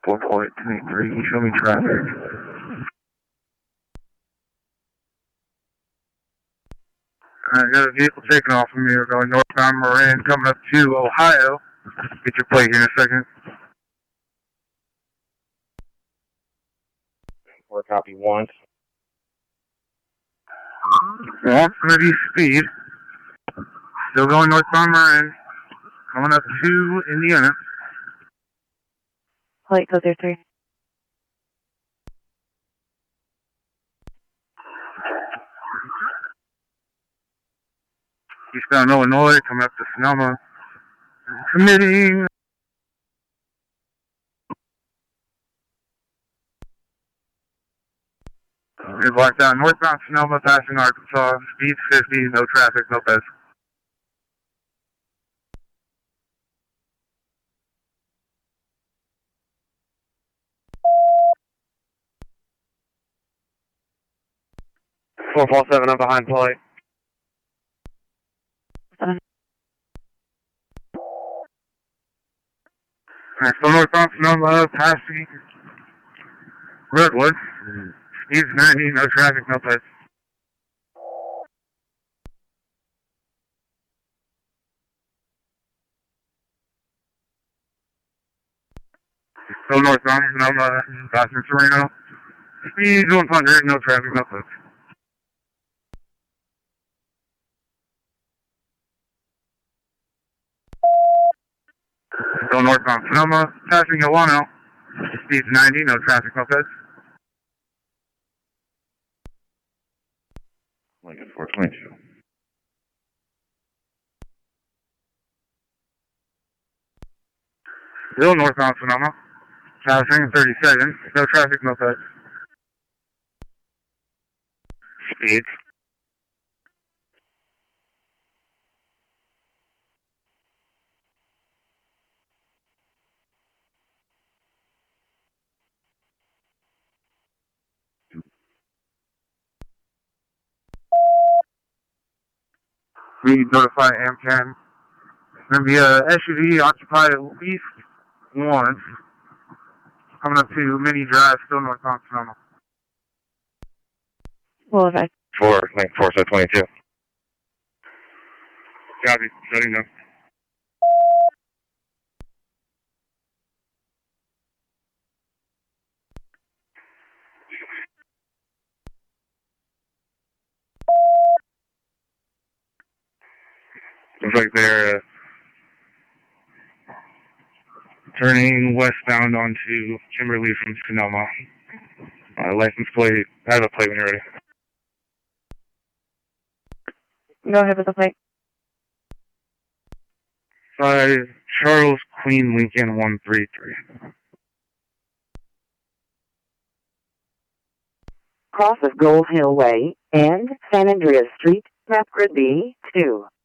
4.23, show me traffic. I got a vehicle taking off from me. We're going northbound Marin, coming up to Ohio. Get your plate here in a second. Or copy 1. Well, going to be speed. Still going northbound Marin, coming up to Indiana. Plate code 33. Eastbound Illinois, coming up to Sonoma. Committing. Is locked down northbound Sonoma, passing Arkansas. Speed 50, no traffic, no beds. $447, I'm behind plate. 7. Alright, still northbound Sonoma, passing Redwood. Speed's 90, no traffic, no beds. Still northbound Sonoma, passing Sereno. Speed 100, no traffic, no beds. Still northbound Sonoma, passing Ilano. Speed's 90, no traffic, no beds. Lincoln 422. Still northbound Sonoma, passing 37, no traffic, no beds. Speeds. We notify AMCAN. There's going to be a SUV occupied at least once. Coming up to Mini Drive, still northbound Sonoma. Well, if I 4, Lincoln 422. Copy, shutting down. Looks like they're turning westbound onto Kimberly from Sonoma. License plate. I have a plate when you're ready. go ahead with the plate. 5 Charles Queen Lincoln 133. Cross of Gold Hill Way and San Andreas Street, map grid B2.